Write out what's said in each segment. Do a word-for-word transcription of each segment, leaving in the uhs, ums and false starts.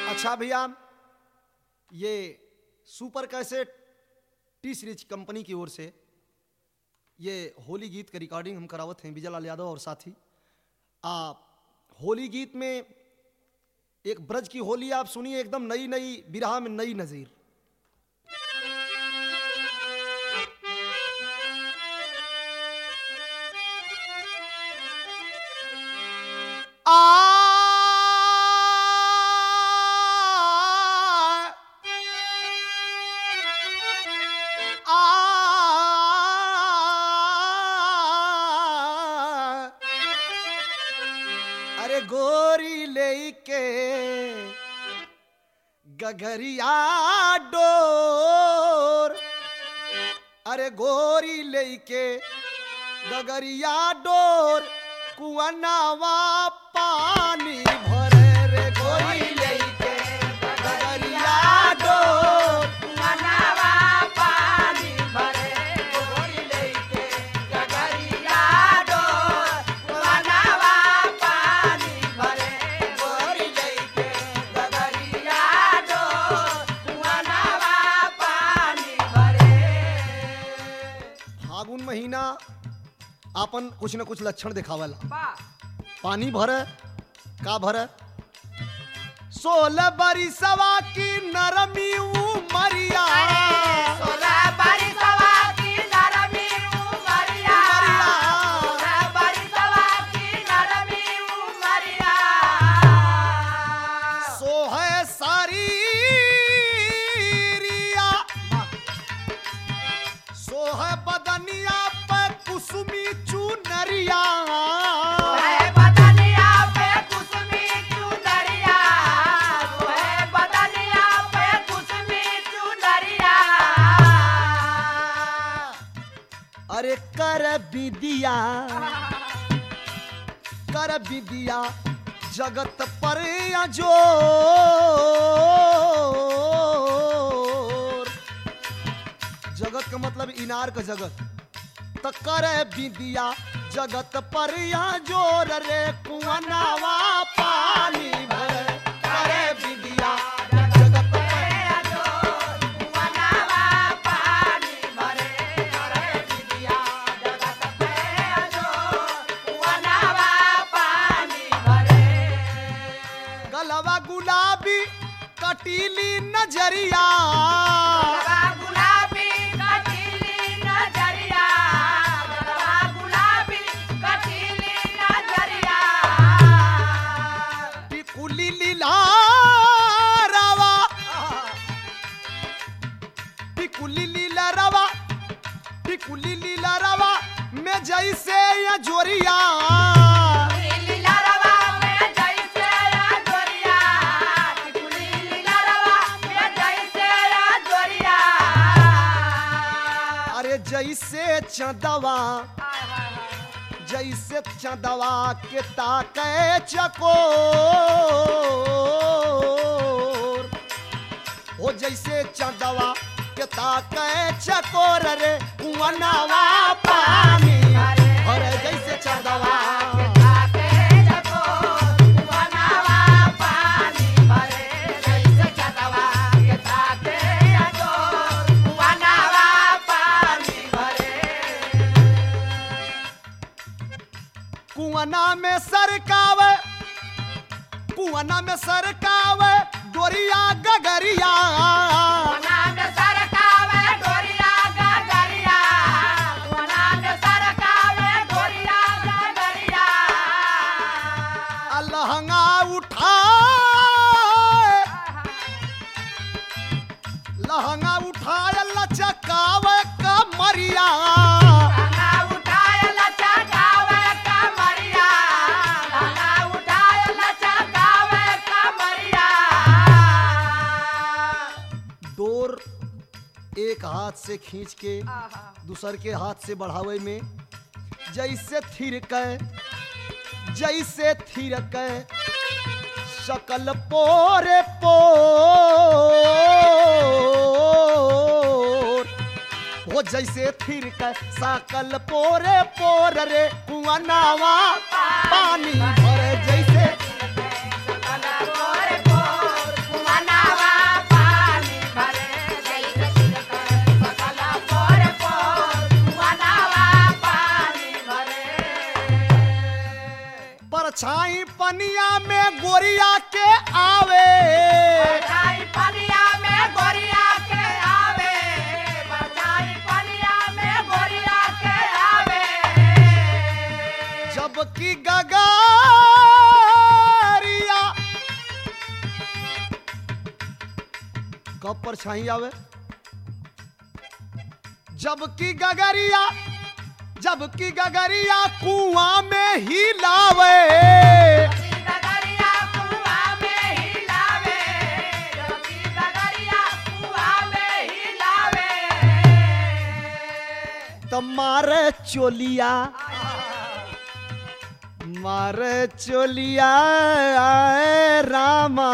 अच्छा भैया, ये super cassette T Series company की ओर से ये होली गीत का रिकॉर्डिंग हम करावत हैं विजय लाल यादव और साथी। आप होली गीत में एक ब्रज की होली आप सुनिए, एकदम नई नई बिरहा में नई नज़ीर। अरे गोरी लेके गगरिया डोर, अरे गोरी लेके गगरिया डोर, कुआनावा पानी भरे रे गोरी लेके गगरिया डोर, कुआनावा पानी भरे गोरी लेके गगरिया डोर, कुआनावा पानी भरे गोरी लेके गगरिया डोर, कुआनावा पानी भरे। फागुन महीना आपन कुछ न कुछ लक्षण दिखावला। बा पानी भरे का भरे, सोलह बरिसवा की नरमी उमरिया, सोलह बरिसवा की नरमी उमरिया, सोलह बरिसवा की नरमी उमरिया, सोहे शरीरिया, सोहे बदनिया पे कुसुमी चुनरिया, सोहे बदनिया पे कुसुमी चुनरिया, सोहे बदनिया पे कुसुमी चुनरिया, अरे कर विदिया कर विदिया जगत पर अजोर, जगत का मतलब इनार का जगत, त कर विदिया जगत पर जोर रे कुआनावा पानी भरे, करे विदिया जगत पर कुआनावा पानी भरे, करे विदिया जगत पे अजोर, कुआनावा पानी भरे। गलवा गुलाबी कटीली नजरिया, गलवा गुलाबी कटीली नजरिया, गलवा गुलाबी कटीली नजरिया, टिकुली लीला रवा, टिकुली लीला रवा, टिकुली लीला रवा में जैसे ये जोरिया, लीला रवा में जैसे जोरिया, टिकुली लीला रवा में जैसे जोरिया, अरे जैसे चंदवा जैसे चंदवा के ताके चकोर, हो जैसे चंदवा के ताके चकोर रे कुआनावा पानी अरे जैसे चंदवा ताके चकोर, कुआनावा पानी भरे, जैसे चंदवा के ताके चकोर, कुआनावा पानी भरे। कुआना में सरकावे कुआना में सरकावे डोरिया गगरिया, कुआना में सरकावे डोरिया गगरिया, कुआना में सरकावे डोरिया गगरिया, लहंगा उठाए लहंगा उठाए लचकावे कमरिया, लहंगा उठाए लचकावे कमरिया, लहंगा उठाए लचकावे कमरिया, डोर एक हाथ से खींच के दूसर के हाथ से बढ़ावे में जैसे थिरके जैसे थिरके शकल पोरे पोर, हो जैसे थिरके सकल पोरे पोर रे कुआनावा पानी भरे जैसे सकल पोरे पोर, परछाई पनिया में गोरिया के आवे परछाई पनिया में गोरिया के आवे परछाई पनिया में गोरिया के आवे जबकि गगरिया कब परछाई आवे जबकि गगरिया जबकि गगरिया कुआं में ही लावे गगरिया कुआं में ही लावे जबकि गगरिया कुआं में ही लावे तो मारे चोलिया मारे चोलिया आए रामा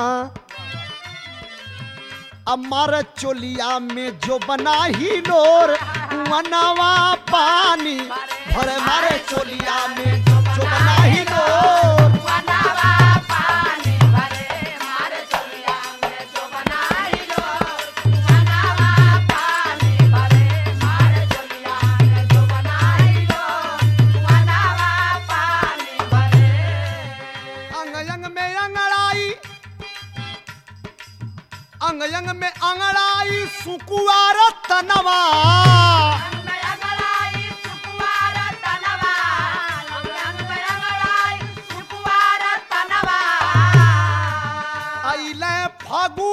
अमर चोलिया में जो बना ही लोर मनवा पानी भरे मारे चोलिया में जो बना ही लोर बनावा पानी भरे मारे चोलिया में जो बनाई लो बनावा पानी भरे मारे चोलिया में जो बनाई लो बनावा पानी भरे अंग अंग में अंगड़ाई अंग अंग में अंगड़ाई सुकुआर तनवा अंग में अंगड़ाई सुकुवार तनवा अंग में अंगड़ाई सुकुवार तनवा अइले फगुनवा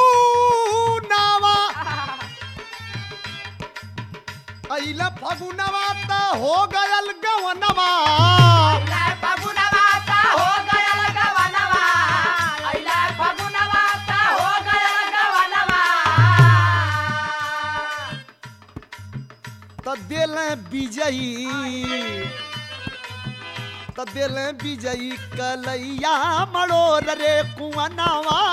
अइले फगुनवा त हो गयल गवनवा अइला फगुनवा ता हो गयल गवनवा अइला फगुनवा ता हो गयल गवनवा त दिल विजयी त दिल विजयी कलैया मड़ोर रे कुवनवा